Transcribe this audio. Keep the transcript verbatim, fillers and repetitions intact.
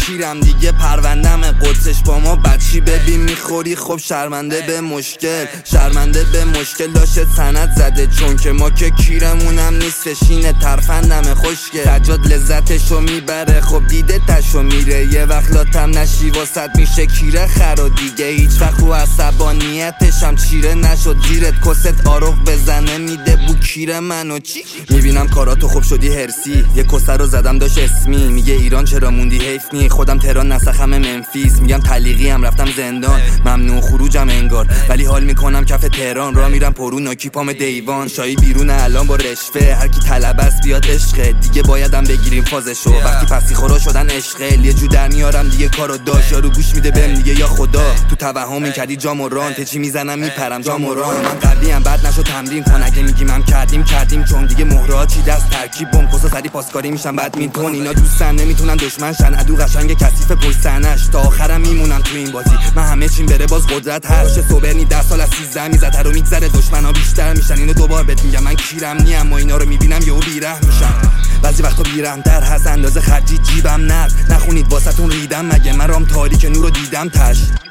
کیرم دیگه پروندم قدسش با ما بچی ببین میخوری خب شرمنده به مشکل شرمنده به مشکل داشت سند زده چون که ما که کیرمونم نیستش اینه ترفندم خوشگل سجاد لذتشو میبره خب دیده تشو میره یه وقت لاتم نشی واسد میشه کیره خرا دیگه هیچ وقت رو عصبانیتشم چیره نشد زیرت کست آروغ بزنه میده بو کیره منو چی میبینم کاراتو خوب شدی هرسی یه کسر رو زدم داشت اسمی میگه ایران چرا موندی حیف نی خودم تهران نسخم منفیس میگم تلیقی هم رفتم زندان ممنوع خروجم انگار ولی حال میکنم کف تهران را میرم پرو ناکی پام دیوان شایی بیرون الان با رشوه هر کی طلب است بیاد عشقه دیگه بایدم بگیریم فازشو وقتی پسی خورا شدن عشقه یه جو در میارم دیگه کارو داش یارو گوش میده بهم دیگه یا خدا تو توهم این کردی جام و ران تچی میزنم میپرم جام و ران من قویم بعد نشو تمرین کن اگه میگیم هم کردیم کردیم چون دیگه مهرات چی دست ترکیب بم کسا سری پاسکاری میشن بعد میتون اینا دوستن نمیتونن دشمن شن ادو قشنگ کثیف پشت سنش تا آخرم میمونم تو این بازی من همه چیم بره باز قدرت هست صبرنی ده سال از سیزده میزد رو میگذره دشمنا بیشتر میشن اینو دوبار بهت میگم من کیرم نی اما اینا رو میبینم یهو بیره میشن بعضی وقتا بیرم در هست اندازه خرجی جیبم نرد نخونید واسهتون ریدم مگه من رام تاریک نورو دیدم تش